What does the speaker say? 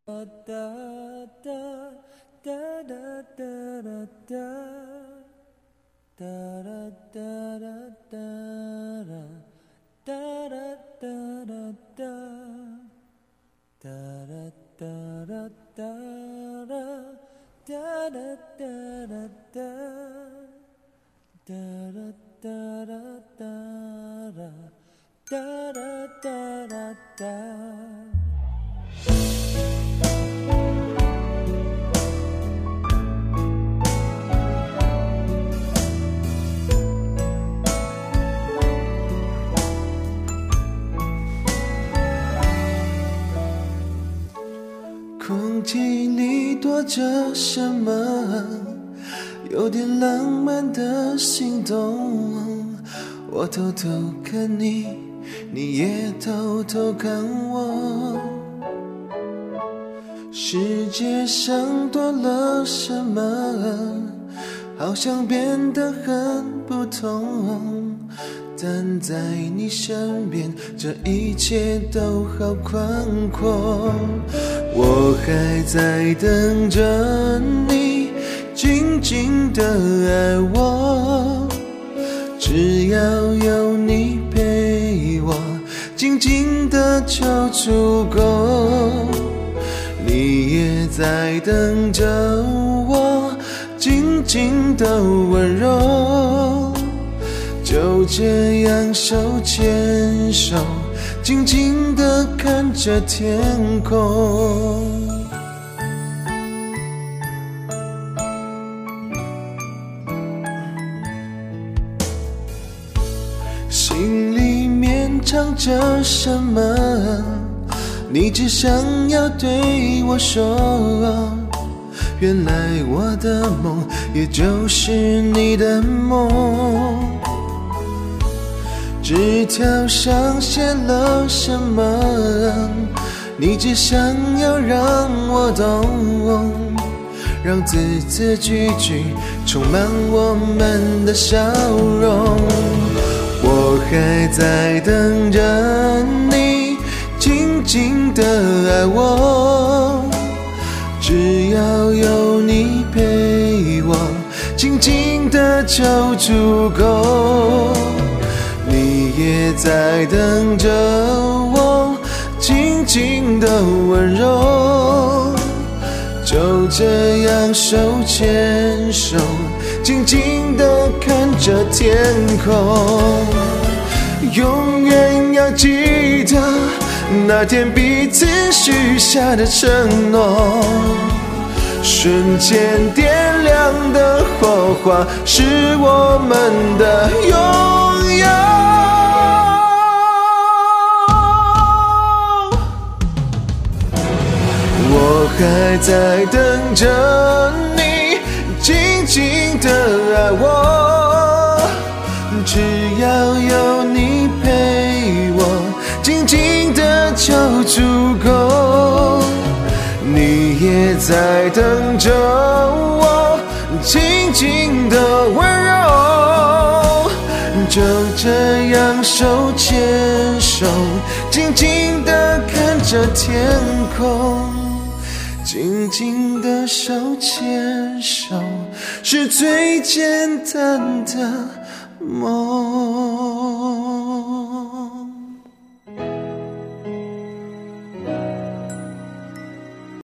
空气里躲着什么？有点浪漫的心动。我偷偷看你，你也偷偷看我。世界上多了什么？好像变得很不同。但在你身边，这一切都好宽阔。我还在等着你静静地爱我，只要有你陪我，静静的就足够。你也在等着我静静的温柔，就这样手牵手，静静地看着天空。心里面藏着什么？你只想要对我说，原来我的梦也就是你的梦。纸条上写了什么？你只想要让我懂，让字字句句充满我们的笑容。我还在等着你静静的爱我，只要有你陪我，静静的就足够。你也在等着我静静的温柔，就这样手牵手，静静地看着天空。永远要记得那天彼此许下的承诺，瞬间点亮的火花是我们的拥有。我还在等着你静静的爱我，只要有你陪我，静静的就足够。你也在等着我静静的温柔，就这样手牵手，静静的看着天空。静静的手牵手，是最简单的梦。